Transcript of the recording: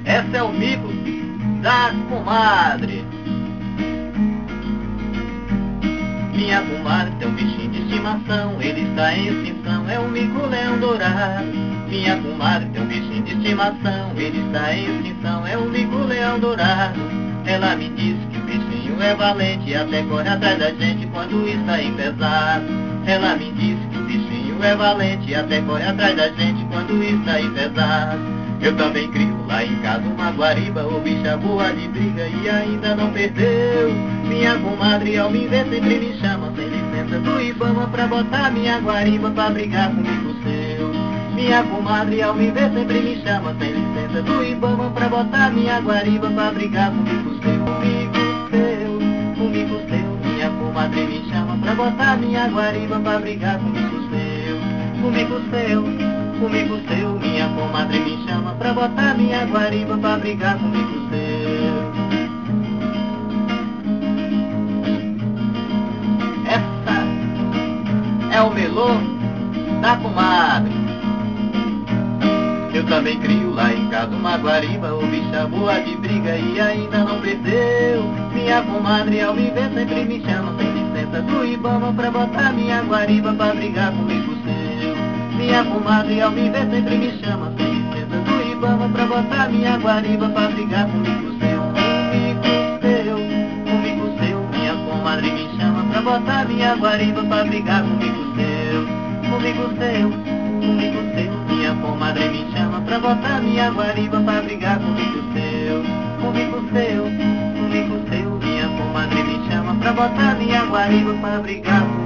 Essa é o mico da comadre. Minha comadre tem um bichinho de estimação, ele está em extinção, é um mico-leão dourado. Minha comadre tem um bichinho de estimação, ele está em extinção, é um mico-leão dourado. Ela me disse que o bichinho é valente e até corre atrás da gente quando está aí pesado. Ela me disse que o bichinho é valente e até corre atrás da gente quando está aí pesado. Eu também crio lá em casa uma guariba, o bicho é boa de briga e ainda não perdeu. Minha comadre ao me ver sempre me chama, sem licença do Ibama, pra botar minha guariba pra brigar comigo seu. Minha comadre ao me ver sempre me chama, sem licença do Ibama, pra botar minha guariba pra brigar comigo seu. Comigo seu, minha comadre me chama pra botar minha guariba pra brigar comigo seu. Comigo seu, minha comadre me chama pra botar minha guariba pra brigar comigo seu. Essa é o melô da comadre. Eu também crio lá em casa uma guariba, o bicho é boa de briga e ainda não perdeu. Minha comadre ao me ver sempre me chama, sem licença do Ibama, pra botar minha guariba pra brigar comigo seu. Minha comadre ao me ver sempre me chama, sem licença do Ibama, pra botar minha guariba pra brigar comigo seu. Comigo seu, minha comadre me chama pra botar minha guariba pra brigar comigo seu. Comigo seu, minha comadre me chama pra botar minha guariba pra brigar comigo seu. Comigo seu, minha comadre me chama pra botar minha guariba pra brigar comigo.